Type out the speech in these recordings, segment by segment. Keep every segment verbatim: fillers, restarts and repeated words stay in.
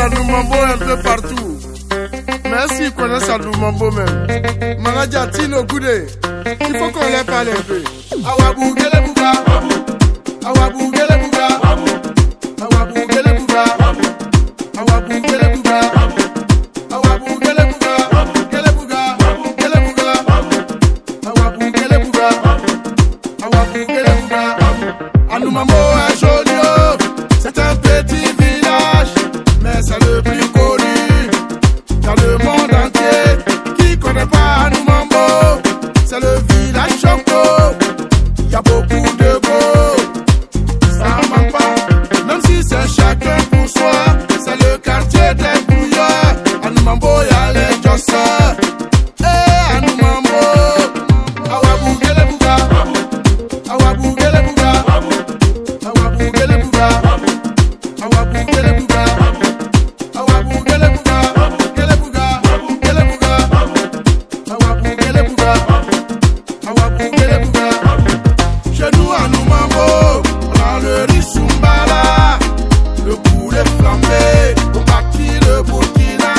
Sadou Mambo un peu partout. Mais s'ils connaissent Sadou Mambo même, Manadia Tino Goudé, il faut qu'on les parle un peu. Awabou Gele Bouga, Awabou Gele Bouga, Awabou Gele Bouga, Awabou Gele Bouga, Awabou Gele Bouga, Gele Bouga, Gele Bouga, Awabou Gele Bouga, Awabou Gele Bouga. Sadou Mambo est joli, c'est un petit village, mais c'est le plus connu dans le monde entier. Qui connaît pas Sadou Mambo? C'est le village Choco. Y'a beaucoup de beaux, ça manque pas. Même si c'est chacun pour soi, c'est le quartier des bouillards. Sadou Mambo y'a les josseurs. Eh, Sadou Mambo. Awabou Gele Bouga, Awabou Gele Bouga, Awabou Gele Bouga, Awabou Gele Bouga, Awabou Gele Bouga, Gele Bouga, Gele Bouga, Awabou Gele Bouga, Awabou Gele Bouga. Chez nous à Sadou Mambo, on a le riz Soumbala, le poulet flambé, au Baki le Burkina,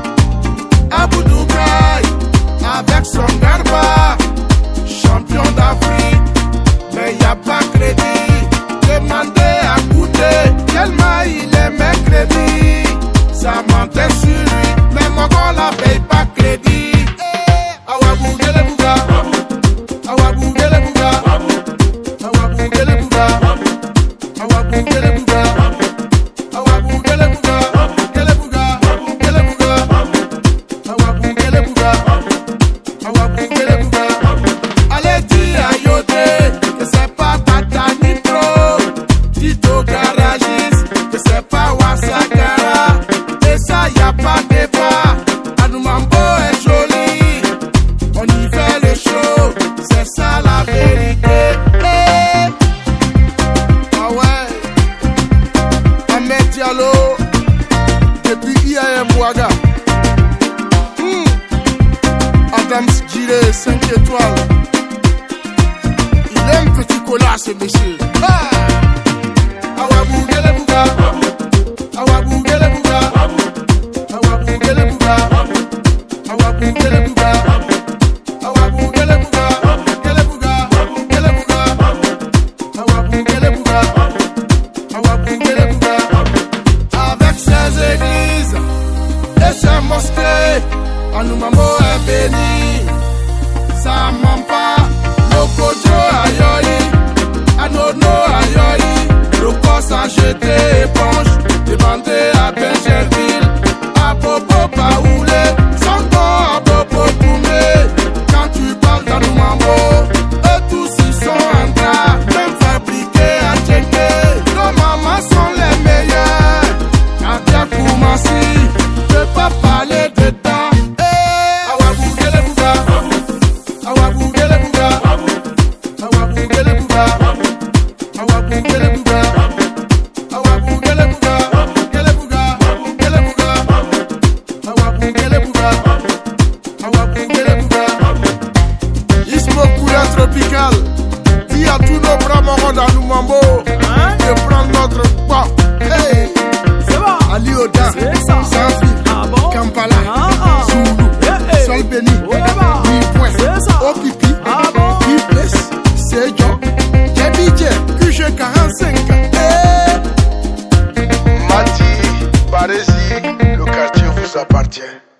Abou Dougaï, avec son garba, champion d'Afrique, mais y a pas crédit. Demandez à goûter, tellement il est mercredi. Ça mentait sur lui, mais moi qu'on la paye pas crédit. Awabou Gele Bouga, Awabou Gele Bouga, Awabou Gele Bouga, Awabou Gele Bouga, Awabou Gele Bouga, Gele Bouga, Gele Bouga, Awabou Gele Bouga, Awabou Gele Bouga. Allez dis à Yoté que c'est pas Tata Nitro, Tito Garagis, que c'est pas Wasakara, et ça y a pas débat. Sadou Mambo est joli, on y fait le show, c'est ça la vérité. Eh. Ah ouais, Ahmed Diallo, depuis I A M Ouaga. Hmm. Adams Giré, cinq étoiles. Il aime petit cola ce monsieur. Ah. Awabou Gele Bouga, Awabou Gele Bouga, Awabou Gele Bouga, Awabou Gele Bouga, Awabou Gele Bouga, Gele Bouga, Gele Bouga, Awabou Gele Bouga, Awabou Gele Bouga. Avec ses églises et ses mosquées, Sadou Mambo est béni. Ça ment pas, Lokojo ayoyi, Anono ayoyi, le corps a jeté éponge. Demandez à Benjerville, à Bobo Baoulé, Santo à Bobo Toumé. Quand tu parles Sadou Mambo, eux tous ils sont en drap, même fabriqués à Tchéké. Nos mamans sont les meilleures. Quand y'a Koumassi, je peux pas parler dedans. Eh, Awabou Gele Bouga, Awabou Gele Bouga, Awabou Gele Bouga, Awabou Gele Bouga, Awabou Gele Bouga, Gele Bouga, Gele Bouga, Awabou Gele Bouga, Awabou Gele Bouga. Ismo couleur tropicale, dis à tous nos bras morons dans Sadou Mambo de prendre notre pas. Hey, C'est bon. Ali Oda, C'est ça. Safi, Ah bon? Kampala, Ah, ah. Zulu, Eh, eh. Sol Béni, Oh, là-bas. Point, C'est ça. Opipi, Ah bon? Pipless, Sejo, Jebidje, Q G quarante-cinq. Eh. Mati, Barési, le quartier vous appartient.